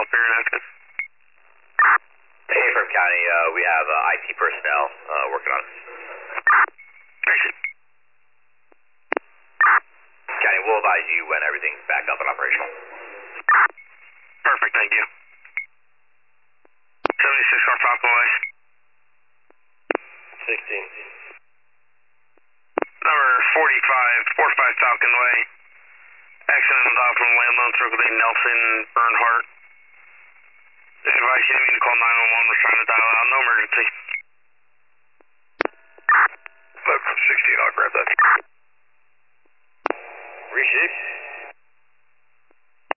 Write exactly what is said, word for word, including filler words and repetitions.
figure an accident. Hey, from County, uh, we have uh, I T personnel uh, working on it. Appreciate it. County, we'll advise you when everything's back up and operational. Perfect, thank you. seventy-six Car Falcon Way. sixteen. Number forty-five, forty-five Falcon Way. Accident involved from landlord circle day Nelson Bernhardt. This advice you need to call nine one one. We're trying to dial out. No emergency. Look, sixteen, I'll grab that. Reshift.